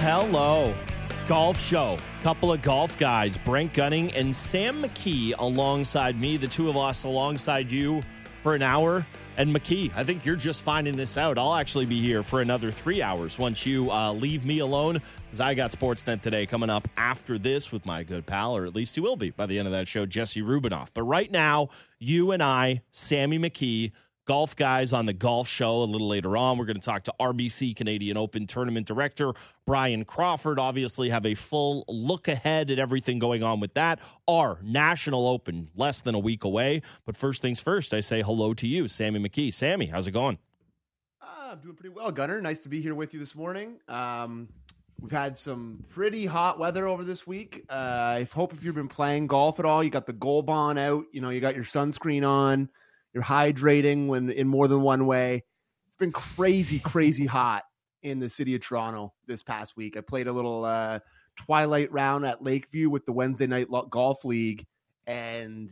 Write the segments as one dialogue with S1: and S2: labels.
S1: hello. Golf show. Couple of golf guys, Brent Gunning and Sam McKee alongside me. The two of us alongside you for an hour. And McKee, I think you're just finding this out. I'll actually be here for another 3 hours once you leave me alone, because I got Sportsnet today coming up after this with my good pal, or at least he will be by the end of that show, Jesse Rubinoff. But right now, you and I, Sammy McKee, golf guys on the golf show. A little later on, we're going to talk to RBC Canadian Open Tournament Director Brian Crawford. Obviously have a full look ahead at everything going on with that. Our National Open less than a week away. But first things first, I say hello to you, Sammy McKee. Sammy, how's it going?
S2: I'm doing pretty well, Gunner. Nice to be here with you this morning. We've had some pretty hot weather over this week. I hope if you've been playing golf at all, you got the Goal Bond out. You know, you got your sunscreen on. You're hydrating when in more than one way. It's been crazy, crazy hot in the city of Toronto this past week. I played a little twilight round at Lakeview with the Wednesday Night Golf League, and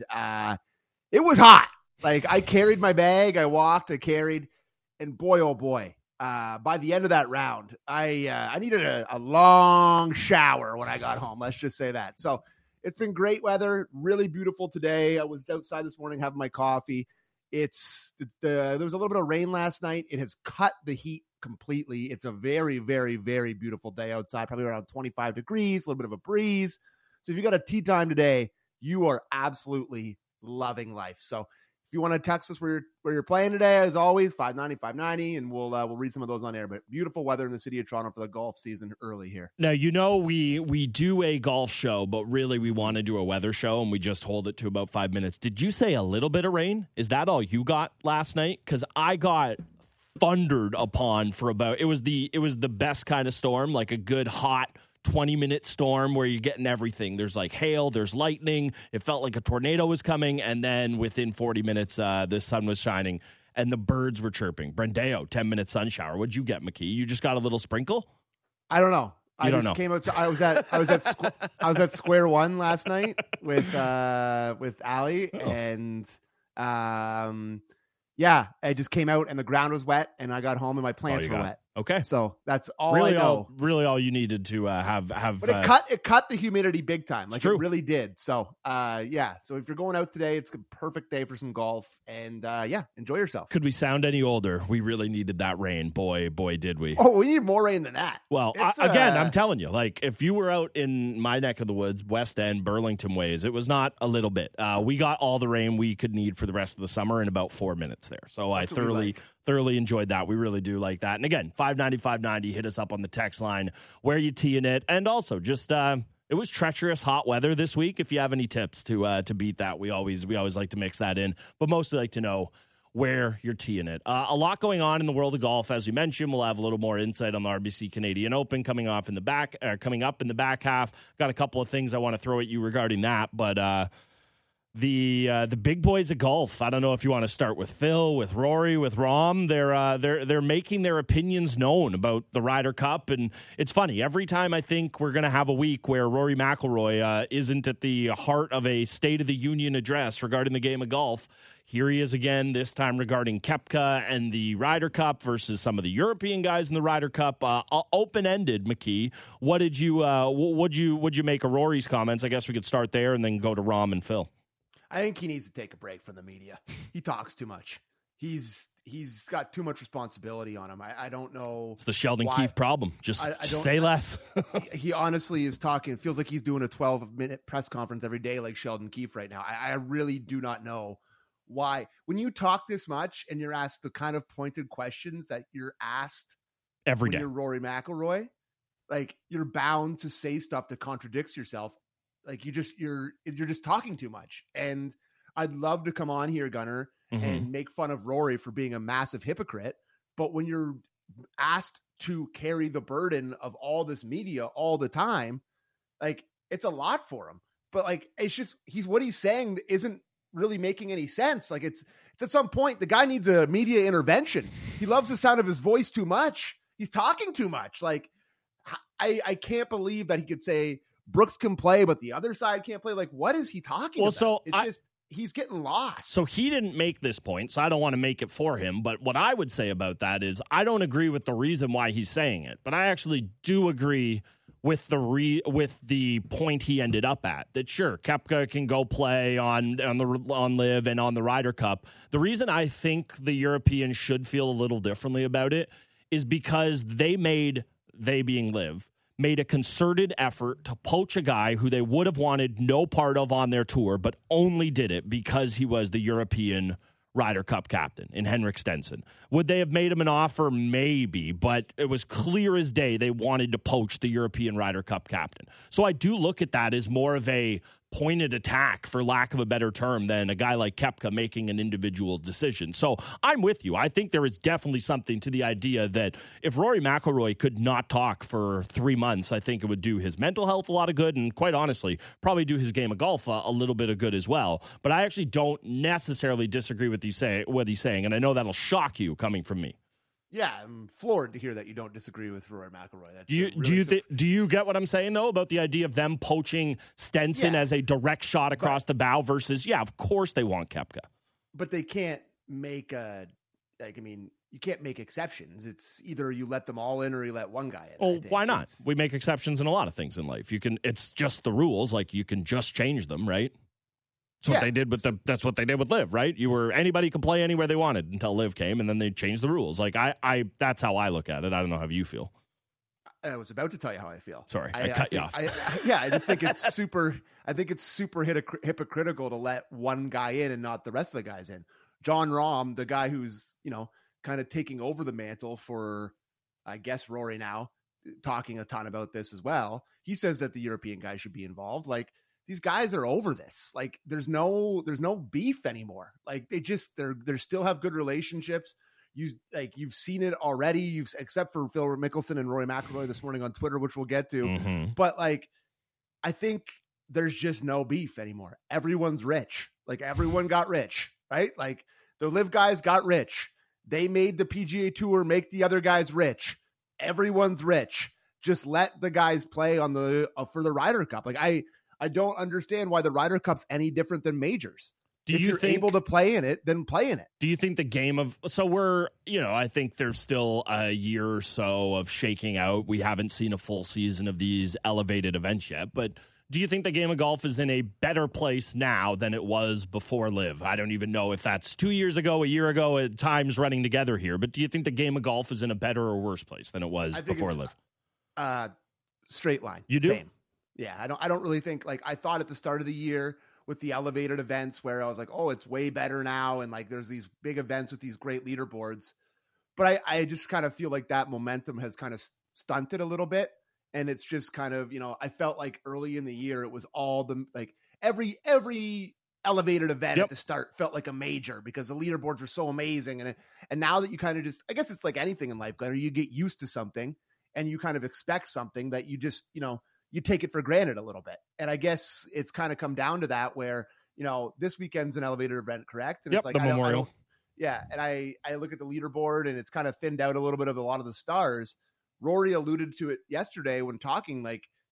S2: it was hot. Like, I carried my bag, I walked, I carried, and boy, oh boy, by the end of that round, I needed a long shower when I got home. Let's just say that. So it's been great weather, really beautiful today. I was outside this morning having my coffee. There was a little bit of rain last night. It has cut the heat completely. It's a very, very, very beautiful day outside, probably around 25 degrees, a little bit of a breeze. So if you got a tee time today, you are absolutely loving life. So if you want to text us where you're playing today, as always, 590-590, and we'll read some of those on air. But beautiful weather in the city of Toronto for the golf season early here.
S1: Now, you know, we do a golf show, but really we want to do a weather show, and we just hold it to about 5 minutes. Did you say a little bit of rain? Is that all you got last night? Because I got thundered upon for about, it was the best kind of storm, like a good hot 20-minute storm where you're getting everything. There's like hail, there's lightning. It felt like a tornado was coming, and then within 40 minutes, the sun was shining and the birds were chirping. Brendeo, 10-minute sun shower. What'd you get, McKee? You just got a little sprinkle?
S2: I don't know.
S1: You don't
S2: just
S1: know.
S2: Came out. I was at Square One last night with Ali, and yeah, I just came out and the ground was wet, and I got home and my plants were wet.
S1: Okay,
S2: so that's all
S1: really
S2: I know.
S1: All you needed to have.
S2: But it cut the humidity big time. Like, it really did. So yeah. So if you're going out today, it's a perfect day for some golf, and yeah, enjoy yourself.
S1: Could we sound any older? We really needed that rain. Boy, did we.
S2: Oh, we need more rain than that.
S1: Well, again, I'm telling you, like, if you were out in my neck of the woods, West End, Burlington ways, it was not a little bit. We got all the rain we could need for the rest of the summer in about 4 minutes there. So that's I thoroughly enjoyed that. We really do like that. And again, 590-590, hit us up on the text line where you teeing it. And also just it was treacherous hot weather this week. If you have any tips to beat that, we always like to mix that in, but mostly like to know where you're teeing it. A lot going on in the world of golf, as we mentioned. We'll have a little more insight on the RBC Canadian Open coming up in the back half. Got a couple of things I want to throw at you regarding that, but the big boys of golf. I don't know if you want to start with Phil, with Rory, with Rahm. They're making their opinions known about the Ryder Cup, and it's funny. Every time I think we're going to have a week where Rory McIlroy isn't at the heart of a State of the Union address regarding the game of golf, here he is again. This time regarding Koepka and the Ryder Cup versus some of the European guys in the Ryder Cup. Open-ended, McKee. What'd you make of Rory's comments? I guess we could start there and then go to Rahm and Phil.
S2: I think he needs to take a break from the media. He talks too much. He's got too much responsibility on him. I don't know.
S1: It's the Sheldon Keefe problem. Just say less.
S2: He honestly is talking. It feels like he's doing a 12-minute press conference every day like Sheldon Keefe right now. I really do not know why. When you talk this much and you're asked the kind of pointed questions that you're asked
S1: every day,
S2: you're Rory McIlroy, like, you're bound to say stuff that contradicts yourself. Like, you're just talking too much. And I'd love to come on here, Gunner, and make fun of Rory for being a massive hypocrite. But when you're asked to carry the burden of all this media all the time, like, it's a lot for him. But like, it's just, what he's saying isn't really making any sense. Like, it's at some point, the guy needs a media intervention. He loves the sound of his voice too much. He's talking too much. Like, I can't believe that he could say Brooks can play, but the other side can't play. Like, what is he talking about?
S1: So
S2: he's getting lost.
S1: So he didn't make this point, so I don't want to make it for him. But what I would say about that is I don't agree with the reason why he's saying it, but I actually do agree with the point he ended up at. That sure, Koepka can go play on Live and on the Ryder Cup. The reason I think the Europeans should feel a little differently about it is because they being Live, made a concerted effort to poach a guy who they would have wanted no part of on their tour, but only did it because he was the European Ryder Cup captain in Henrik Stenson. Would they have made him an offer? Maybe, but it was clear as day they wanted to poach the European Ryder Cup captain. So I do look at that as more of a pointed attack, for lack of a better term, than a guy like Koepka making an individual decision. So I'm with you. I think there is definitely something to the idea that if Rory McIlroy could not talk for 3 months, I think it would do his mental health a lot of good, and quite honestly, probably do his game of golf a little bit of good as well. But I actually don't necessarily disagree with what he's saying, and I know that'll shock you coming from me.
S2: Yeah, I'm floored to hear that you don't disagree with Rory McIlroy. That's
S1: Do you get what I'm saying, though, about the idea of them poaching Stenson as a direct shot across the bow versus, of course they want Koepka.
S2: But they can't make you can't make exceptions. It's either you let them all in or you let one guy in.
S1: Oh, why not? We make exceptions in a lot of things in life. It's just the rules. Like, you can just change them, right? That's what they did with that's what they did with Liv, right? Anybody could play anywhere they wanted until Liv came, and then they changed the rules. Like, I that's how I look at it. I don't know how you feel.
S2: I was about to tell you how I feel.
S1: Sorry, I cut you off.
S2: I just think it's super. I think it's super hypocritical to let one guy in and not the rest of the guys in. Jon Rahm, the guy who's kind of taking over the mantle for, I guess, Rory now, talking a ton about this as well. He says that the European guys should be involved. Like, these guys are over this. Like, there's no beef anymore. Like, they still have good relationships. You've seen it already. Except for Phil Mickelson and Rory McIlroy this morning on Twitter, which we'll get to.
S1: Mm-hmm.
S2: But I think there's just no beef anymore. Everyone's rich. Like, everyone got rich, right? Like, the Liv guys got rich. They made the PGA Tour make the other guys rich. Everyone's rich. Just let the guys play on for the Ryder Cup. Like, I don't understand why the Ryder Cup's any different than majors. If you're able to play in it, then play in it.
S1: Do you think the game of – so I think there's still a year or so of shaking out. We haven't seen a full season of these elevated events yet. But do you think the game of golf is in a better place now than it was before Liv? I don't even know if that's 2 years ago, a year ago, at times running together here. But do you think the game of golf is in a better or worse place than it was before Liv?
S2: Straight line.
S1: You do?
S2: Same. Yeah, I don't really think, I thought at the start of the year with the elevated events where I was like, oh, it's way better now. And there's these big events with these great leaderboards. But I just kind of feel like that momentum has kind of stunted a little bit. And it's just kind of, I felt like early in the year, it was all every elevated event at the start felt like a major because the leaderboards were so amazing. And now that you kind of just, I guess it's like anything in life, you get used to something and you kind of expect something that you just, you take it for granted a little bit. And I guess it's kind of come down to that where, this weekend's an elevated event, correct? And it's like,
S1: the Memorial.
S2: And I look at the leaderboard and it's kind of thinned out a little bit of a lot of the stars. Rory alluded to it yesterday when talking,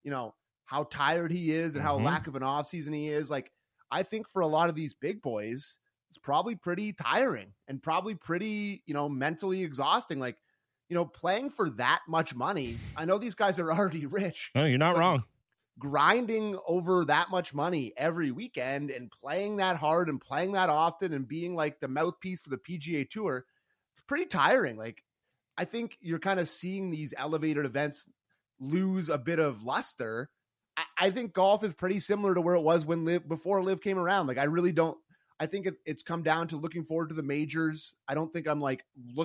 S2: how tired he is and how lack of an off season he is. Like, I think for a lot of these big boys, it's probably pretty tiring and probably pretty, mentally exhausting. Like, playing for that much money, I know these guys are already rich.
S1: No, you're not wrong.
S2: Grinding over that much money every weekend and playing that hard and playing that often and being like the mouthpiece for the PGA Tour, it's pretty tiring. Like, I think you're kind of seeing these elevated events lose a bit of luster. I think golf is pretty similar to where it was before Liv came around. Like, I really don't. I think it's come down to looking forward to the majors. I don't think I'm like,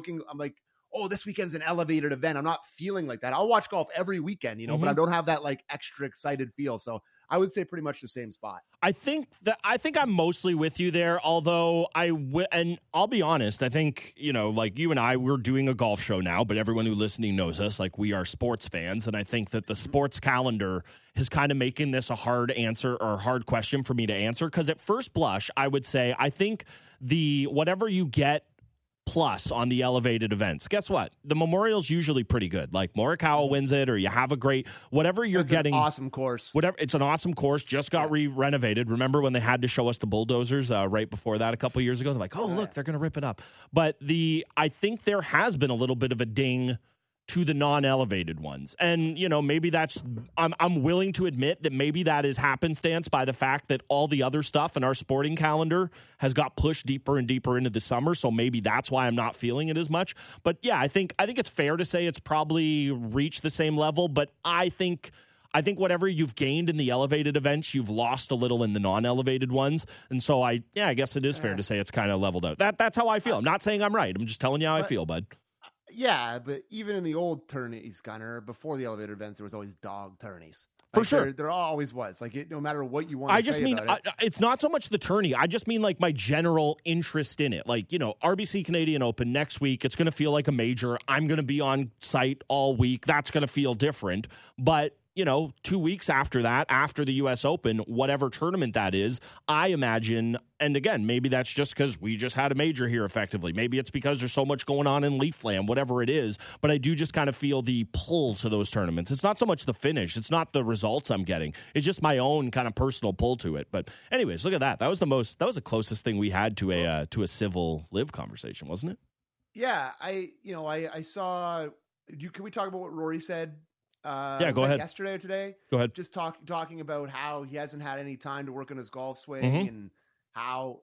S2: oh, this weekend's an elevated event. I'm not feeling like that. I'll watch golf every weekend, but I don't have that like extra excited feel. So I would say pretty much the same spot.
S1: I think I'm mostly with you there, although and I'll be honest, I think, like you and I, we're doing a golf show now, but everyone who listening knows us, like we are sports fans. And I think that the sports calendar is kind of making this a hard answer or hard question for me to answer. Cause at first blush, I would say, I think whatever you get plus on the elevated events. Guess what? The Memorial's usually pretty good. Like Morikawa wins it, or you have a great whatever you're getting.
S2: An awesome course.
S1: Whatever, it's an awesome course. Just got renovated. Remember when they had to show us the bulldozers right before that a couple years ago? They're like, oh look, they're going to rip it up. But I think there has been a little bit of a ding to the non-elevated ones. And, maybe I'm willing to admit that maybe that is happenstance by the fact that all the other stuff in our sporting calendar has got pushed deeper and deeper into the summer. So maybe that's why I'm not feeling it as much. But yeah, I think it's fair to say it's probably reached the same level, but I think whatever you've gained in the elevated events, you've lost a little in the non-elevated ones. And so I guess it is fair to say it's kind of leveled out. That's how I feel. I'm not saying I'm right. I'm just telling you how I feel, bud.
S2: Yeah, but even in the old tourneys, Gunner, before the elevated events, there was always dog tourneys.
S1: For sure.
S2: There always was. No matter what you want to say about it.
S1: It's not so much the tourney. I just mean like my general interest in it. Like, RBC Canadian Open next week, it's going to feel like a major. I'm going to be on site all week. That's going to feel different. But 2 weeks after that, after the U.S. Open, whatever tournament that is, I imagine, and again, maybe that's just because we just had a major here effectively. Maybe it's because there's so much going on in Leafland, whatever it is. But I do just kind of feel the pull to those tournaments. It's not so much the finish. It's not the results I'm getting. It's just my own kind of personal pull to it. But anyways, look at that. That was the closest thing we had to a civil live conversation, wasn't it?
S2: Yeah. I saw, can we talk about what Rory said?
S1: Go ahead.
S2: Yesterday or today?
S1: Go ahead.
S2: Just talking about how he hasn't had any time to work on his golf swing and how,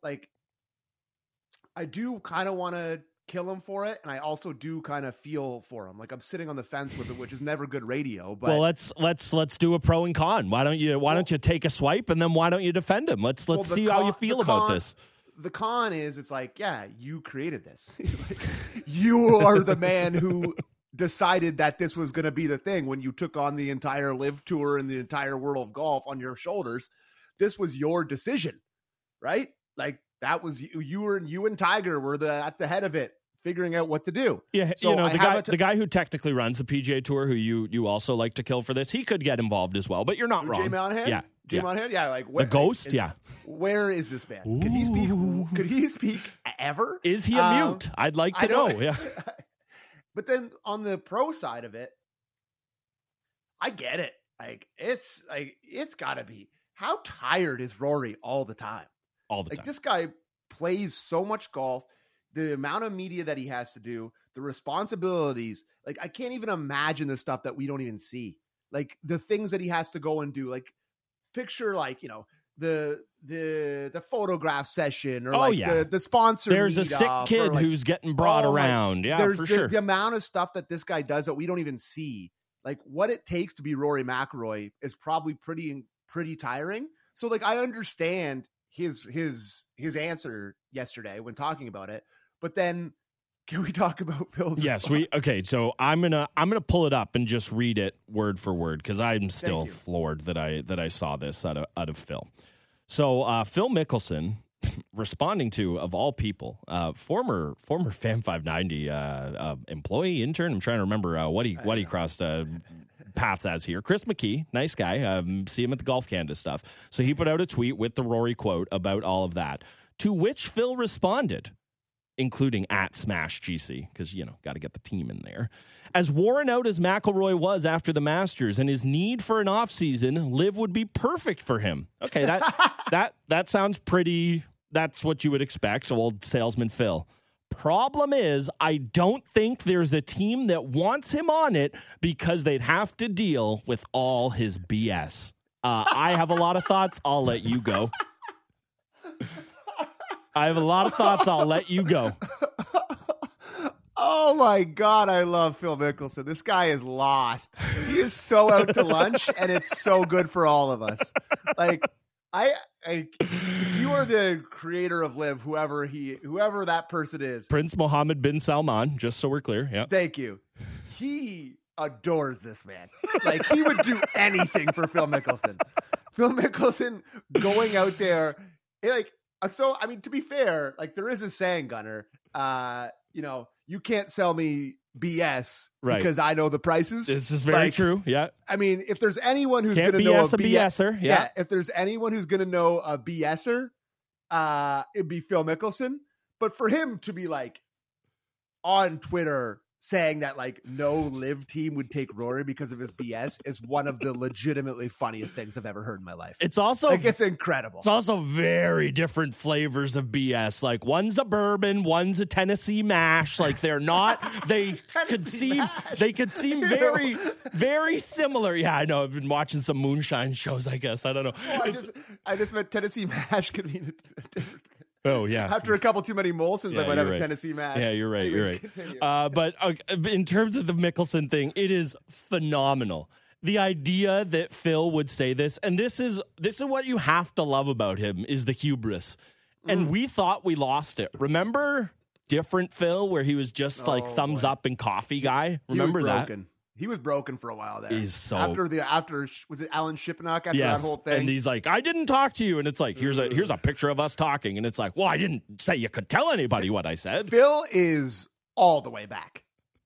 S2: I do kind of want to kill him for it, and I also do kind of feel for him. Like I'm sitting on the fence with it, which is never good radio. But
S1: let's do a pro and con. Why don't you take a swipe, and then why don't you defend him? Let's see how you feel about this.
S2: The con is it's like, yeah, you created this. You are the man who decided that this was going to be the thing when you took on the entire live tour and the entire world of golf on your shoulders. This was your decision, right? Like that was you and Tiger were at the head of it, figuring out what to do.
S1: Yeah. So the guy who technically runs the PGA Tour, who you also like to kill for this, he could get involved as well, but you're not wrong.
S2: Jay Monahan?
S1: Yeah.
S2: Jay Monahan? Yeah. Like
S1: the ghost?
S2: Where is this man? Could he speak ever?
S1: Is he a mute? I'd like to know. Yeah.
S2: But then on the pro side of it, I get it. It's gotta be. How tired is Rory all the time?
S1: All the time.
S2: This guy plays so much golf, the amount of media that he has to do, the responsibilities. I can't even imagine the stuff that we don't even see. The things that he has to go and do. Picture the photograph session or the sponsor.
S1: There's a sick kid who's getting brought around. Yeah,
S2: there's
S1: for sure.
S2: The amount of stuff that this guy does that we don't even see. What it takes to be Rory McIlroy is probably pretty tiring. So I understand his answer yesterday when talking about it, but then can we talk about Phil's response?
S1: Okay, so I'm gonna pull it up and just read it word for word because I'm still floored that I saw this out of Phil. So Phil Mickelson responding to, of all people, former Fan 590 employee, intern. I'm trying to remember what he crossed paths as here. Chris McKee, nice guy. See him at the Golf Canada stuff. So he put out a tweet with the Rory quote about all of that, to which Phil responded, including @SmashGC, because, got to get the team in there. As worn out as McIlroy was after the Masters and his need for an offseason, Liv would be perfect for him. Okay, that sounds pretty, that's what you would expect, old salesman Phil. Problem is, I don't think there's a team that wants him on it because they'd have to deal with all his BS. I have a lot of thoughts. I'll let you go. I'll let you go.
S2: Oh my God, I love Phil Mickelson. This guy is lost. He is so out to lunch, and it's so good for all of us. You are the creator of Liv, whoever that person is.
S1: Prince Mohammed bin Salman, just so we're clear. Yeah.
S2: Thank you. He adores this man. He would do anything for Phil Mickelson. Phil Mickelson going out there, so, to be fair, there is a saying, Gunner, you can't sell me BS because I know the prices.
S1: This is very true. Yeah.
S2: If there's anyone who's going to know a
S1: BSer. Yeah.
S2: If there's anyone who's going to know a BSer, it'd be Phil Mickelson. But for him to be on Twitter saying that like no live team would take Rory because of his BS is one of the legitimately funniest things I've ever heard in my life.
S1: It's also
S2: like it's incredible.
S1: It's also very different flavors of BS. Like one's a bourbon, one's a Tennessee mash. Like they're not. They could seem very, very similar. Yeah, I know. I've been watching some moonshine shows. I guess I don't know.
S2: Oh, I just meant Tennessee mash could mean a different.
S1: Oh, yeah.
S2: After a couple too many Molsons, I might have a
S1: right.
S2: Tennessee match.
S1: Yeah, you're right.
S2: Anyways,
S1: you're right. But in terms of the Mickelson thing, it is phenomenal. The idea that Phil would say this, and this is what you have to love about him, is the hubris. And we thought we lost it. Remember different Phil, where he was just like thumbs up and coffee guy? Remember that?
S2: He was broken for a while there.
S1: He's so
S2: after was it Alan Shipnock after that whole thing?
S1: And he's like, I didn't talk to you, and it's like here's a picture of us talking, and it's like, well, I didn't say you could tell anybody what I said.
S2: Phil is all the way back.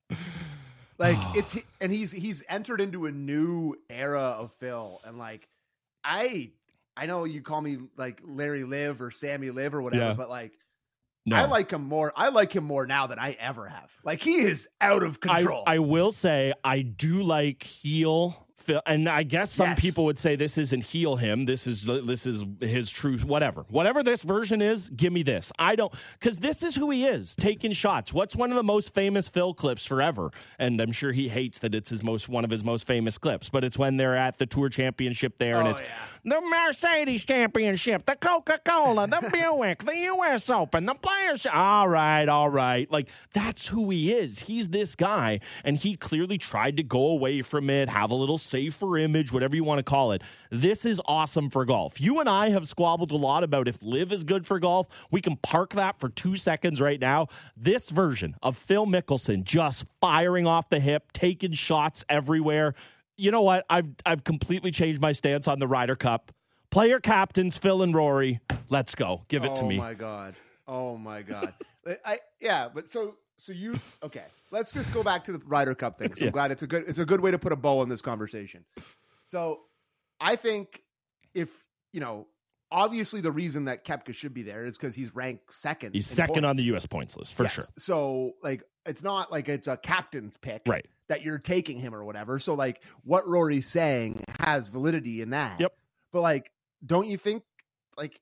S2: Like he's entered into a new era of Phil, and like I know you call me like Larry Liv or Sammy Liv or whatever, but like. No. I like him more now than I ever have. Like he is out of control.
S1: I will say I do like heel Phil, and I guess some people would say this isn't heel him. This is his truth. Whatever this version is, give me this. I don't, because this is who he is, taking shots. What's one of the most famous Phil clips forever? And I'm sure he hates that it's one of his most famous clips. But it's when they're at the Tour Championship there, and it's the Mercedes Championship, the Coca-Cola, the Buick, the U.S. Open, the Players. All right. Like that's who he is. He's this guy, and he clearly tried to go away from it, have a little safer image, whatever you want to call it. This is awesome for golf. You and I have squabbled a lot about if Liv is good for golf. We can park that for 2 seconds right now. This version of Phil Mickelson just firing off the hip, taking shots everywhere. You know what? I've completely changed my stance on the Ryder Cup. Player captains, Phil and Rory. Let's go. Give it to me.
S2: Oh my God. But so you okay? Let's just go back to the Ryder Cup thing. So I'm glad it's a good way to put a bow on this conversation. So I think obviously the reason that Koepka should be there is because he's ranked second.
S1: He's second on the U.S. points list for sure.
S2: So like it's not like it's a captain's pick,
S1: right? That
S2: you're taking him or whatever. So like what Rory's saying has validity in that.
S1: Yep.
S2: But like, don't you think like?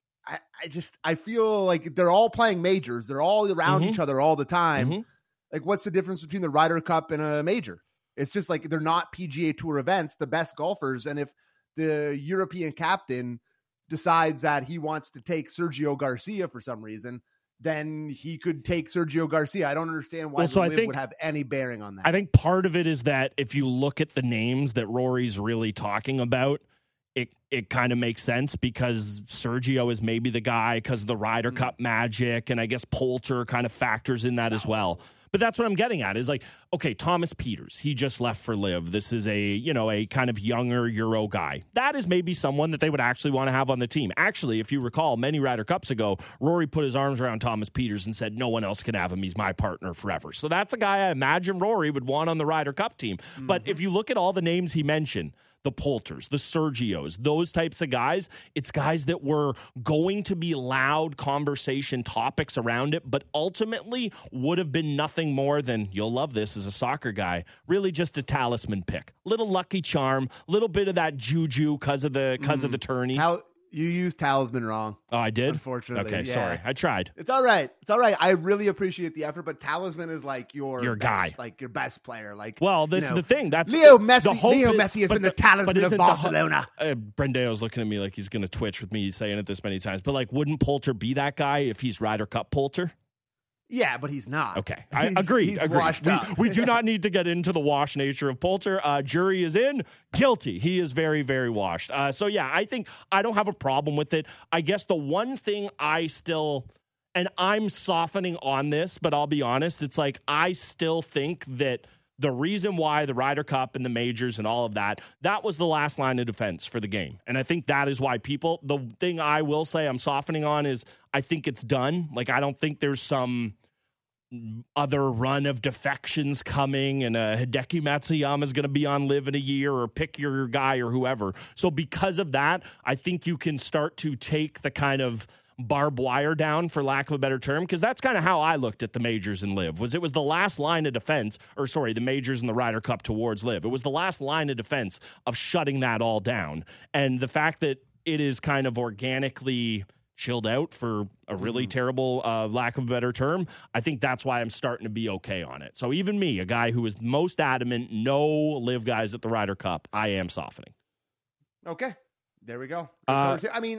S2: I feel like they're all playing majors. They're all around each other all the time. Like, what's the difference between the Ryder Cup and a major? It's just like they're not PGA Tour events, the best golfers. And if the European captain decides that he wants to take Sergio Garcia for some reason, then he could take Sergio Garcia. I don't understand why the LIV would have any bearing on that.
S1: I think part of it is that if you look at the names that Rory's really talking about, it kind of makes sense because Sergio is maybe the guy because of the Ryder Cup magic, and I guess Poulter kind of factors in that as well. But that's what I'm getting at is like, okay, Thomas Pieters, he just left for LIV. This is a kind of younger Euro guy. That is maybe someone that they would actually want to have on the team. Actually, if you recall, many Ryder Cups ago, Rory put his arms around Thomas Pieters and said, no one else can have him. He's my partner forever. So that's a guy I imagine Rory would want on the Ryder Cup team. But if you look at all the names he mentioned, the Poulters, the Sergios, those types of guys, it's guys that were going to be loud conversation topics around it, but ultimately would have been nothing more than, you'll love this as a soccer guy, really just a talisman pick. Little lucky charm, little bit of that juju because of the tourney.
S2: You used talisman wrong.
S1: Oh, I did?
S2: Unfortunately.
S1: Okay, sorry. I tried.
S2: It's all right. I really appreciate the effort, but talisman is like your
S1: guy.
S2: Like your best player. Like,
S1: well, this is the thing. That's
S2: Leo Messi has been the talisman of Barcelona.
S1: Brendeo's looking at me like he's going to twitch with me saying it this many times. But like, wouldn't Poulter be that guy if he's Ryder Cup Poulter?
S2: Yeah, but he's not.
S1: Okay, I agree.
S2: He's washed up.
S1: We do not need to get into the wash nature of Poulter. Jury is in. Guilty. He is very, very washed. So, yeah, I think I don't have a problem with it. I guess the one thing and I'm softening on this, but I'll be honest, it's like I still think that the reason why the Ryder Cup and the majors and all of that was the last line of defense for the game. And I think that is why the thing I will say I'm softening on is I think it's done. Like, I don't think there's some other run of defections coming and Hideki Matsuyama is going to be on LIV in a year or pick your guy or whoever. So because of that, I think you can start to take the kind of barbed wire down, for lack of a better term, because that's kind of how I looked at the majors and Live. It was the last line of defense, the majors and the Ryder Cup towards Live. It was the last line of defense of shutting that all down. And the fact that it is kind of organically chilled out, for a really terrible lack of a better term, I think that's why I'm starting to be okay on it. So even me, a guy who was most adamant, no Live guys at the Ryder Cup, I am softening.
S2: Okay, there we go. I mean,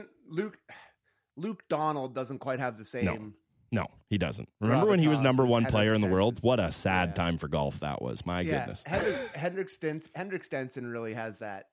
S2: Luke Donald doesn't quite have the same.
S1: No, he doesn't. Remember when he was number one player in the world? What a sad time for golf that was. My goodness.
S2: Henrik Stenson really has that,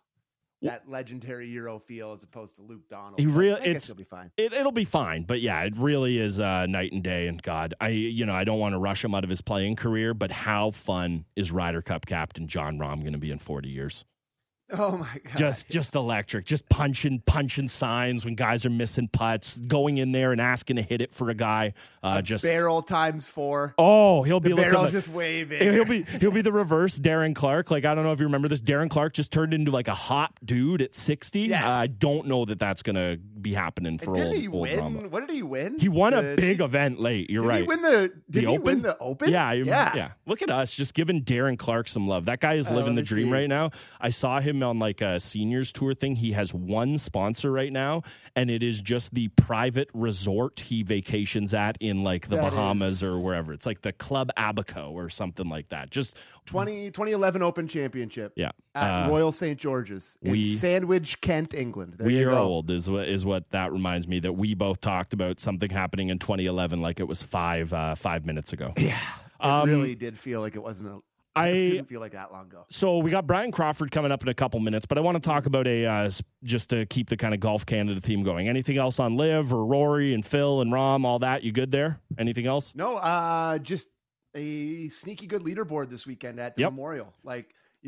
S2: that legendary Euro feel as opposed to Luke Donald. I guess he'll be fine.
S1: It'll be fine, but yeah, it really is night and day. And God, I don't want to rush him out of his playing career, but how fun is Ryder Cup captain Jon Rahm going to be in 40 years?
S2: Oh my God!
S1: Just electric, just punching signs when guys are missing putts, going in there and asking to hit it for a guy. Just
S2: barrel times 4.
S1: Oh, he'll be
S2: barrel just waving.
S1: He'll be the reverse Darren Clarke. Like, I don't know if you remember this. Darren Clarke just turned into like a hot dude at 60.
S2: Yes.
S1: I don't know that that's gonna be happening for old
S2: Rama. What did he win?
S1: He won a big event late. You're right.
S2: Did he win the Open?
S1: Yeah. Look at us, just giving Darren Clarke some love. That guy is living the dream right now. I saw him on like a seniors tour thing. He has one sponsor right now, and it is just the private resort he vacations at in like the Bahamas or wherever. It's like the Club Abaco or something like that. Just
S2: 2011 Open Championship.
S1: Yeah.
S2: At Royal St. George's in Sandwich, Kent, England.
S1: We are old is what that reminds me, that we both talked about something happening in 2011 like it was 5 minutes ago.
S2: Yeah. It really did feel like it wasn't I didn't feel like that long ago.
S1: So we got Brian Crawford coming up in a couple minutes, but I want to talk about just to keep the kind of Golf Canada theme going. Anything else on Liv or Rory and Phil and Rahm, all that? You good there? Anything else?
S2: No, just a sneaky good leaderboard this weekend at the Memorial. Like you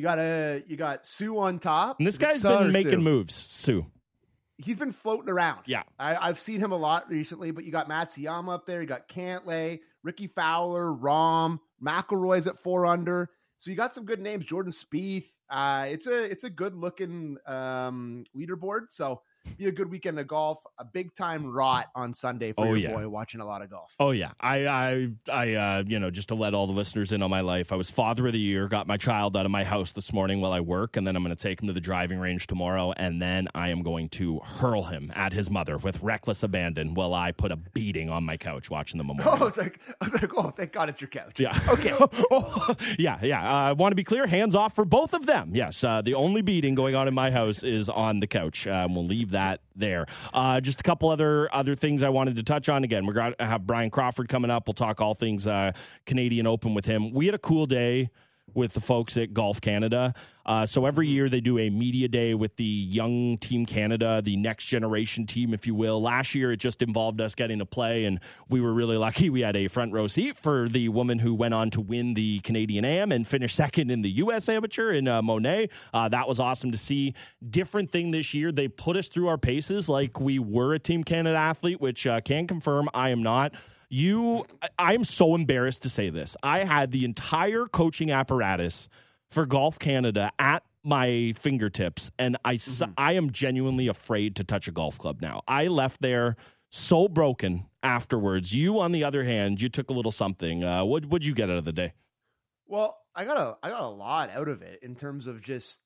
S2: got Sue on top.
S1: And this guy's been making moves, Sue.
S2: He's been floating around.
S1: Yeah.
S2: I've seen him a lot recently, but you got Matsuyama up there, you got Cantlay, Ricky Fowler, Rahm, McIlroy's at 4 under. So you got some good names. Jordan Spieth. It's a good looking leaderboard. So be a good weekend of golf. A big time rot on Sunday for your boy watching a lot of golf.
S1: Oh yeah. I just to let all the listeners in on my life, I was father of the year, got my child out of my house this morning while I work, and then I'm going to take him to the driving range tomorrow, and then I am going to hurl him at his mother with reckless abandon while I put a beating on my couch watching the Memorial.
S2: I was like, oh, thank God it's your couch.
S1: Yeah.
S2: Okay.
S1: Yeah. I want to be clear, hands off for both of them. Yes. The only beating going on in my house is on the couch. We'll leave that there. Just a couple other things I wanted to touch on. Again, we're going to have Brian Crawford coming up. We'll talk all things Canadian Open with him. We had a cool day with the folks at Golf Canada. So every year they do a media day with the young Team Canada, the next generation team, if you will. Last year, it just involved us getting to play, and we were really lucky. We had a front row seat for the woman who went on to win the Canadian Am and finish second in the U.S. Amateur in Monet. That was awesome to see. Different thing this year, they put us through our paces like we were a Team Canada athlete, which can confirm I am not. I am so embarrassed to say this. I had the entire coaching apparatus for Golf Canada at my fingertips, and I am genuinely afraid to touch a golf club now. I left there so broken afterwards. You, on the other hand, you took a little something. What'd you get out of the day?
S2: Well, I got a lot out of it in terms of just,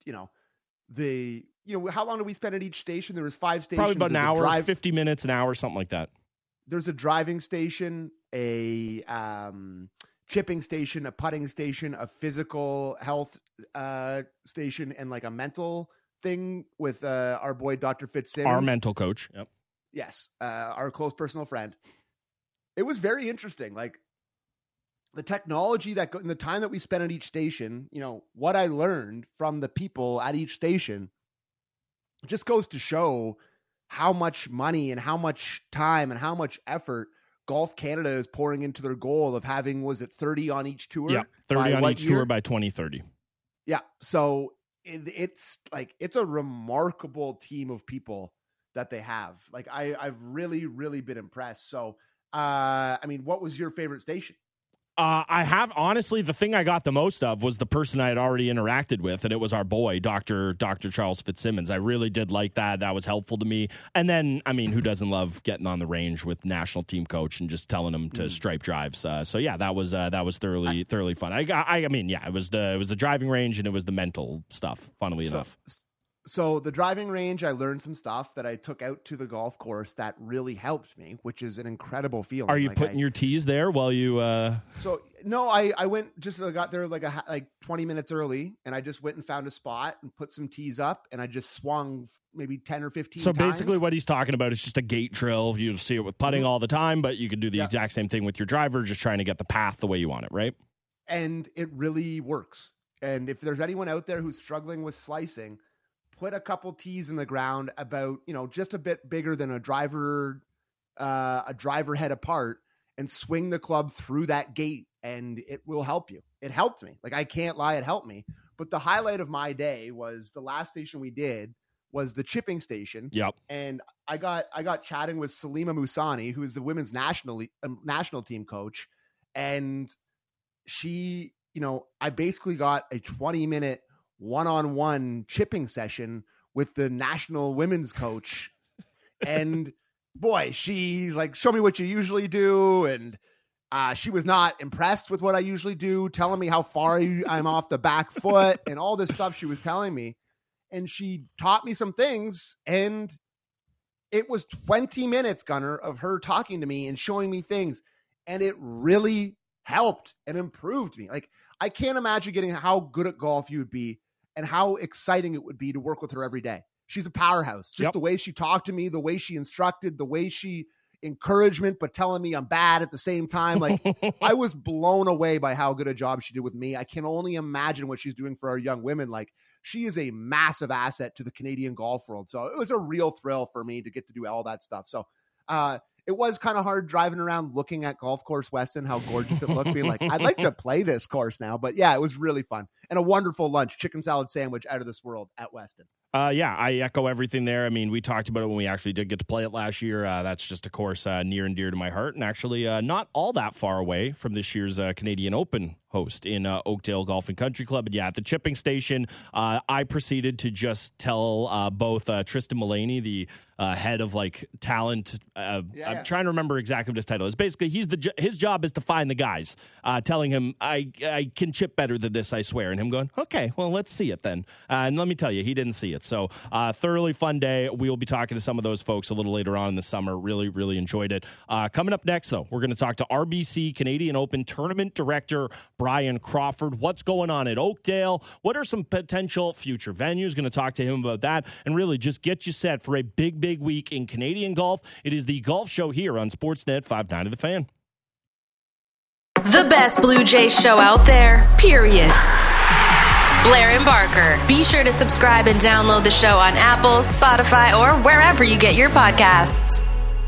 S2: how long did we spend at each station? There was 5 stations.
S1: Probably about an hour, 50 minutes, an hour, something like that.
S2: There's a driving station, a chipping station, a putting station, a physical health station, and like a mental thing with our boy Dr. Fitzsimmons.
S1: Our mental coach. Yep.
S2: Yes, our close personal friend. It was very interesting. Like the technology in the time that we spent at each station, what I learned from the people at each station just goes to show how much money and how much time and how much effort Golf Canada is pouring into their goal of having, was it 30 on each tour?
S1: Yeah, 30 on each tour by 2030.
S2: Yeah, so it's a remarkable team of people that they have. Like I've really, really been impressed. So, what was your favorite station?
S1: I have, honestly, the thing I got the most of was the person I had already interacted with, and it was our boy, Dr. Charles Fitzsimmons. I really did like that. That was helpful to me. And then, I mean, who doesn't love getting on the range with national team coach and just telling him to stripe drives? So yeah, that was thoroughly fun. I mean, yeah, it was the driving range and it was the mental stuff, funnily enough.
S2: So the driving range, I learned some stuff that I took out to the golf course that really helped me, which is an incredible feeling.
S1: Are you putting your tees there while you?
S2: So no, I went got there like 20 minutes early, and I just went and found a spot and put some tees up, and I just swung maybe 10 or 15
S1: So
S2: times.
S1: basically what he's talking about is just a gate drill. You see it with putting all the time, but you could do the exact same thing with your driver, just trying to get the path the way you want it, right?
S2: And it really works. And if there's anyone out there who's struggling with slicing, put a couple tees in the ground about, just a bit bigger than a driver head apart, and swing the club through that gate, and it will help you. It helped me. Like, I can't lie, it helped me. But the highlight of my day was the last station we did was the chipping station.
S1: Yep.
S2: And I got chatting with Salima Musani, who is the women's national team coach. And she, I basically got a 20-minute one-on-one chipping session with the national women's coach. And boy, she's like, show me what you usually do. And she was not impressed with what I usually do, telling me how far I'm off the back foot and all this stuff she was telling me. And she taught me some things, and it was 20 minutes, Gunner, of her talking to me and showing me things. And it really helped and improved me. Like, I can't imagine getting how good at golf you would be and how exciting it would be to work with her every day. She's a powerhouse. Just the way she talked to me, the way she instructed, the way she encouragement, but telling me I'm bad at the same time. Like, I was blown away by how good a job she did with me. I can only imagine what she's doing for our young women. Like, she is a massive asset to the Canadian golf world. So it was a real thrill for me to get to do all that stuff. So it was kind of hard driving around looking at Golf Course Weston, how gorgeous it looked, being like, I'd like to play this course now. But yeah, it was really fun. And a wonderful lunch, chicken salad sandwich out of this world at Weston.
S1: Yeah, I echo everything there. I mean, we talked about it when we actually did get to play it last year. That's just a course near and dear to my heart, and actually not all that far away from this year's Canadian Open host in Oakdale Golf and Country Club. And yeah, at the chipping station, I proceeded to just tell both Tristan Mullaney, the head of talent. I'm trying to remember exactly what his title is. Basically, his job is to find the guys, telling him I can chip better than this, I swear, and him going, okay, well, let's see it then. And let me tell you, he didn't see it. So thoroughly fun day. We will be talking to some of those folks a little later on in the summer. Really, really enjoyed it. Coming up next, though, we're going to talk to RBC Canadian Open Tournament Director Brian Crawford. What's going on at Oakdale? What are some potential future venues? Going to talk to him about that and really just get you set for a big, big week in Canadian golf. It is the Golf Show here on Sportsnet 590 The Fan.
S3: The best Blue Jays show out there, period. Blair and Barker. Be sure to subscribe and download the show on Apple, Spotify, or wherever you get your podcasts.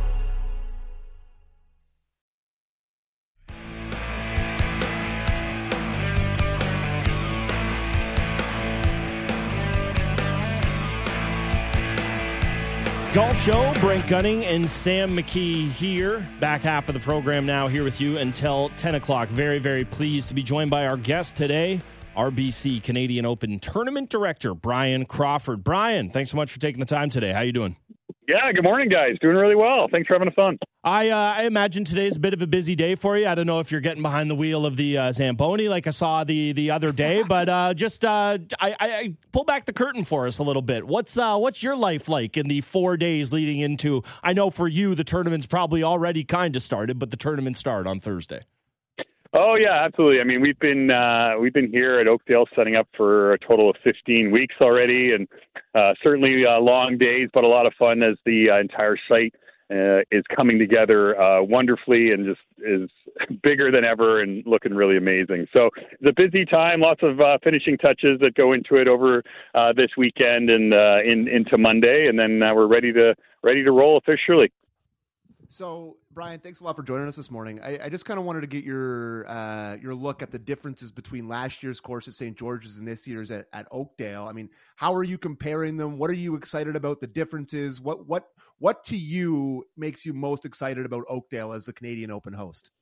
S1: Golf Show, Brent Gunning and Sam McKee here. Back half of the program now, here with you until 10 o'clock. Very, very pleased to be joined by our guest today, RBC Canadian Open Tournament Director, Brian Crawford. Brian, thanks so much for taking the time today. How you doing?
S4: Yeah, good morning, guys. Doing really well. Thanks for having fun.
S1: I imagine today's a bit of a busy day for you. I don't know if you're getting behind the wheel of the Zamboni like I saw the other day, but I pull back the curtain for us a little bit. What's your life like in the 4 days leading into? I know for you the tournament's probably already kind of started, but the tournament started on Thursday.
S4: Oh yeah, absolutely. I mean, we've been here at Oakdale setting up for a total of 15 weeks already, and certainly long days, but a lot of fun as the entire site is coming together wonderfully and just is bigger than ever and looking really amazing. So it's a busy time, lots of finishing touches that go into it over this weekend and into Monday, and then we're ready to roll officially.
S2: So, Brian, thanks a lot for joining us this morning. I just kind of wanted to get your look at the differences between last year's course at St. George's and this year's at Oakdale. I mean, how are you comparing them? What are you excited about the differences? What to you makes you most excited about Oakdale as the Canadian Open host?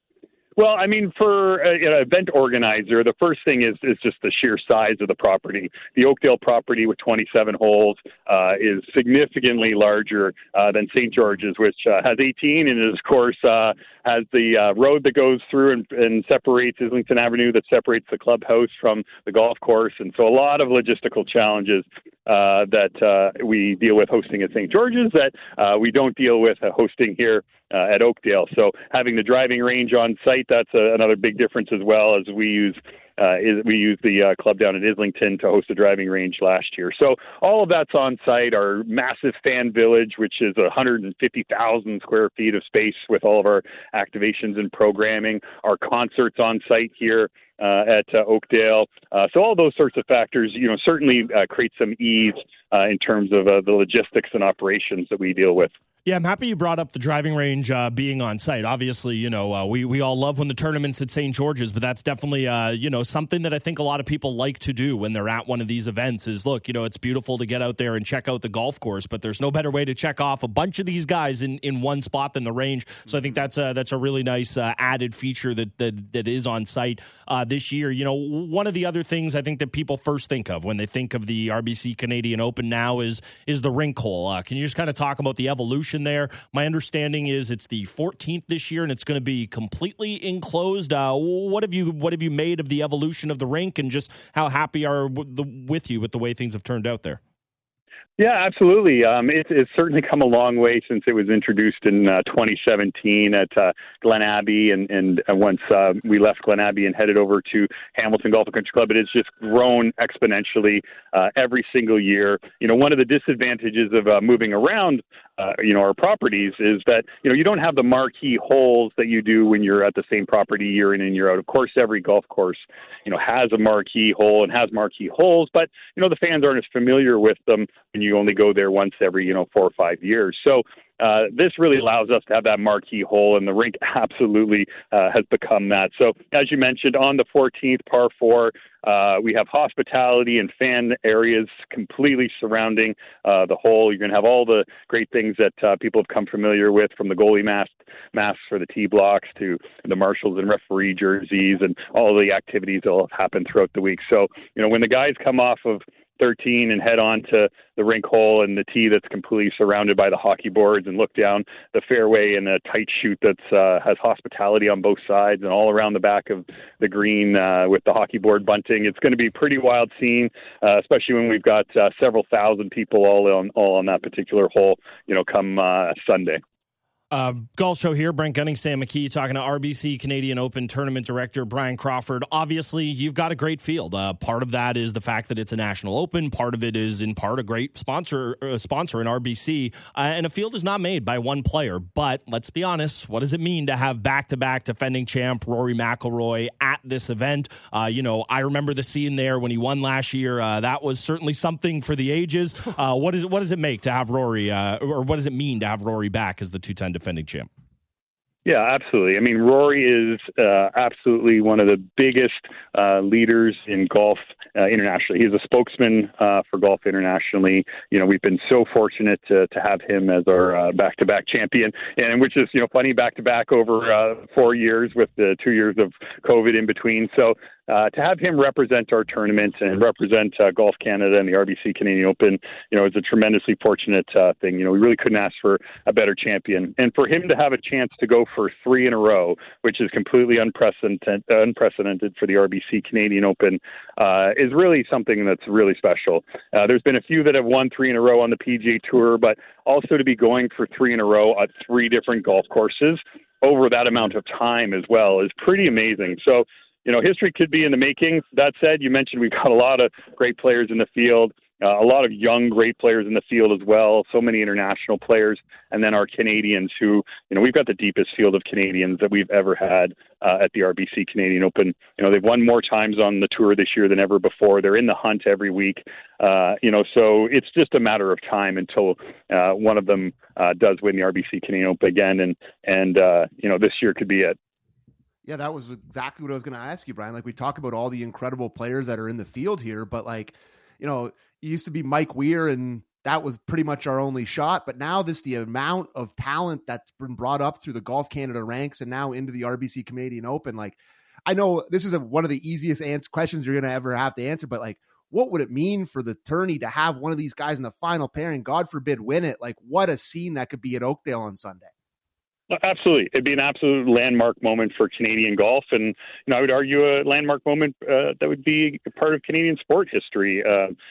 S4: Well, I mean, for an event organizer, the first thing is just the sheer size of the property. The Oakdale property with 27 holes is significantly larger than St. George's, which has 18, and of course has the road that goes through and separates Islington Avenue, that separates the clubhouse from the golf course. And so a lot of logistical challenges that we deal with hosting at St. George's that we don't deal with hosting here at Oakdale. So having the driving range on site, that's another big difference, as well as we use the club down at Islington to host a driving range last year. So all of that's on site. Our massive fan village, which is 150,000 square feet of space with all of our activations and programming, our concerts on site here at Oakdale. So all those sorts of factors, certainly create some ease in terms of the logistics and operations that we deal with.
S1: Yeah, I'm happy you brought up the driving range being on site. Obviously, we all love when the tournament's at St. George's, but that's definitely, something that I think a lot of people like to do when they're at one of these events is, look, it's beautiful to get out there and check out the golf course, but there's no better way to check off a bunch of these guys in one spot than the range. So I think that's a really nice added feature that is on site this year. One of the other things I think that people first think of when they think of the RBC Canadian Open now is the rink hole. Can you just kind of talk about the evolution there? My understanding is it's the 14th this year, and it's going to be completely enclosed. What have you made of the evolution of the rink, and just how happy are with you with the way things have turned out there?
S4: Yeah, absolutely. It's certainly come a long way since it was introduced in 2017 at Glen Abbey, and once we left Glen Abbey and headed over to Hamilton Golf and Country Club, it has just grown exponentially every single year. One of the disadvantages of moving around our properties is that, you don't have the marquee holes that you do when you're at the same property year in and year out. Of course, every golf course, has a marquee hole and has marquee holes, but, the fans aren't as familiar with them when you only go there once every, 4 or 5 years. So this really allows us to have that marquee hole, and the rink absolutely has become that. So as you mentioned, on the 14th par 4, we have hospitality and fan areas completely surrounding the hole. You're going to have all the great things that people have come familiar with, from the goalie masks for the tee blocks to the marshals and referee jerseys and all the activities that will happen throughout the week. So, when the guys come off of 13 and head on to the rink hole and the tee that's completely surrounded by the hockey boards, and look down the fairway in a tight chute that's has hospitality on both sides and all around the back of the green with the hockey board bunting. It's going to be a pretty wild scene, especially when we've got several thousand people all on that particular hole, come Sunday.
S1: Golf Show here. Brent Gunning, Sam McKee, talking to RBC Canadian Open Tournament Director Brian Crawford. Obviously, you've got a great field. Part of that is the fact that it's a national open. Part of it is, in part, a great sponsor in RBC. And a field is not made by one player. But let's be honest, what does it mean to have back-to-back defending champ Rory McIlroy at this event? I remember the scene there when he won last year. That was certainly something for the ages. What does it make to have Rory, or what does it mean to have Rory back as the 2-10 defending champ?
S4: Yeah, absolutely. I mean, Rory is absolutely one of the biggest leaders in golf internationally. He's a spokesman for golf internationally. We've been so fortunate to have him as our back-to-back champion, and which is, funny, back-to-back over 4 years with the 2 years of COVID in between. So to have him represent our tournament and represent Golf Canada and the RBC Canadian Open, is a tremendously fortunate thing. We really couldn't ask for a better champion. And for him to have a chance to go for 3 in a row, which is completely unprecedented for the RBC Canadian Open, is really something that's really special. There's been a few that have won 3 in a row on the PGA Tour, but also to be going for 3 in a row at 3 different golf courses over that amount of time as well is pretty amazing. So, history could be in the making. That said, you mentioned we've got a lot of great players in the field, a lot of young, great players in the field as well, so many international players, and then our Canadians who, we've got the deepest field of Canadians that we've ever had at the RBC Canadian Open. They've won more times on the tour this year than ever before. They're in the hunt every week, so it's just a matter of time until one of them does win the RBC Canadian Open again, and this year could be it.
S2: Yeah, that was exactly what I was going to ask you, Brian. Like, we talk about all the incredible players that are in the field here, but it used to be Mike Weir and that was pretty much our only shot. But now the amount of talent that's been brought up through the Golf Canada ranks and now into the RBC Canadian Open, like, I know this is one of the easiest questions you're going to ever have to answer, but like, what would it mean for the tourney to have one of these guys in the final pairing, God forbid, win it? Like, what a scene that could be at Oakdale on Sunday.
S4: Absolutely. It'd be an absolute landmark moment for Canadian golf. And, I would argue a landmark moment that would be part of Canadian sport history.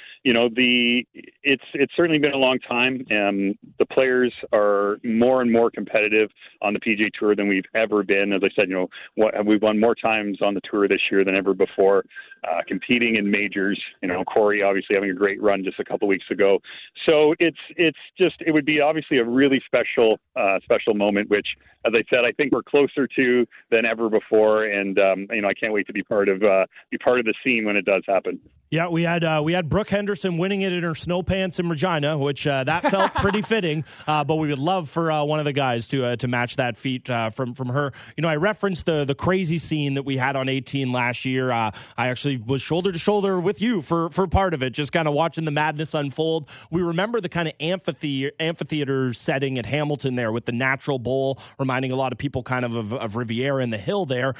S4: It's certainly been a long time. The players are more and more competitive on the PGA Tour than we've ever been. As I said, we've won more times on the tour this year than ever before, competing in majors. Corey obviously having a great run just a couple weeks ago. So it would be obviously a really special moment, which, as I said, I think we're closer to than ever before. And, I can't wait to be part of the scene when it does happen.
S1: Yeah, we had Brooke Henderson winning it in her snow pants in Regina, which that felt pretty fitting. But we would love for one of the guys to match that feat from her. I referenced the crazy scene that we had on 18 last year. I actually was shoulder to shoulder with you for part of it, just kind of watching the madness unfold. We remember the kind of amphitheater setting at Hamilton there with the natural bowl, reminding a lot of people kind of Riviera and the hill there.